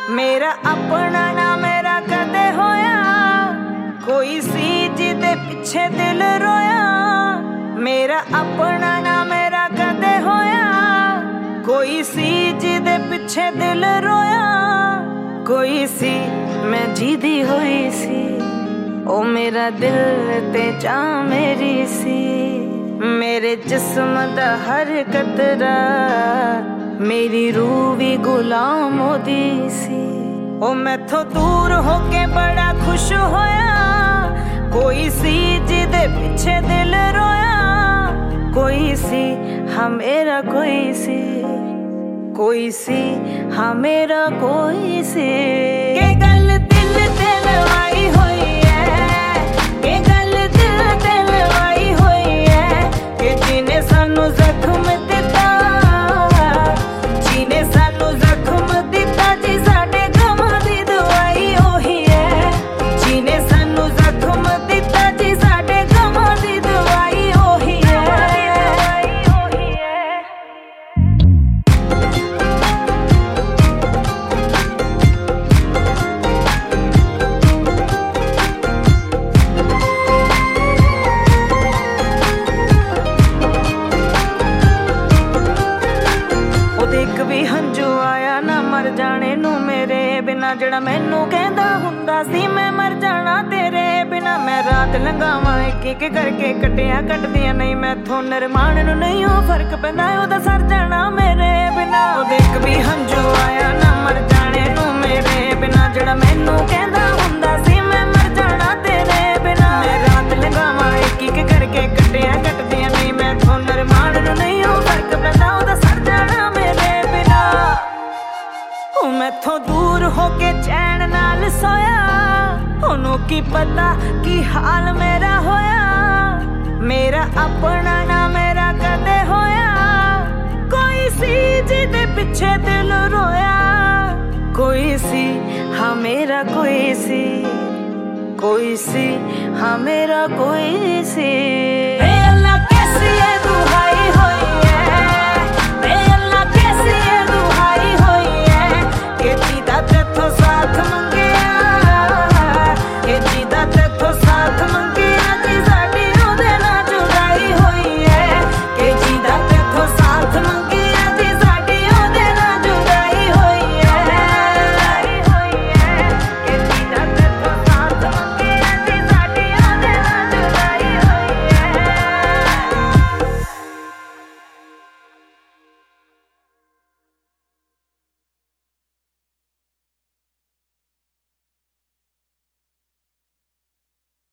मेरा अपना ना मेरा कदे होया, कोई सी जिदे पिछे दिल रोया। मेरा अपना ना मेरा कदे होया, कोई सी जिदे पिछे दिल रोया। कोई सी मैं जीदी होई सी, ओ मेरा दिल ते जा मेरी सी। मेरे जिस्म दा हर कतरा मेरी रूह भी गुलाम होदी सी। ओ मैथों दूर होके बड़ा खुश होया, कोई सी जिदे पिछे दिल रोया। कोई सी हाँ मेरा कोई सी, कोई सी हाँ मेरा कोई सी। के गल दिल ते लवाई होई है, के गल दिल ते लवाई होई है। के जिने सानू जख्म दिता, जिने सानू जख्म दिता जी साडे गमां दी दवाई ओही है। जिने सानू जख्म दिता जी साडे गमां दी दवाई ओही है। एक भी हंजू आया ना मर जाने नू मेरे बिना, जड़ा मैनू कहंदा हुंदा सी मैं मर जाना तेरे बिना। मैं रात लंघावां एक एक करके कटिया कटदियां नहीं, मैथों नरमान नू नहीं हो फर्क पैंदा ओदा सर जाना मेरे बिना। एक भी हंजू आया ना मर जाने नू मेरे बिना, जड़ा मैनू कहंदा हुंदा सी मैं मर जाना तेरे बिना। मैं रात लंघावां एक एक करके कटिया कटदियां नहीं, मैथों नरमान नू नहीं हो फर्क पैंदा ओदा सर जाना मैथों दूर होके चैन नाल सोया। ओनू की पता की हाल मेरा होया। मेरा अपना ना मेरा कदे होया, कोई सी जिदे पिछे दिल रोया। कोई सी हाँ मेरा कोई सी, कोई सी हाँ मेरा कोई सी।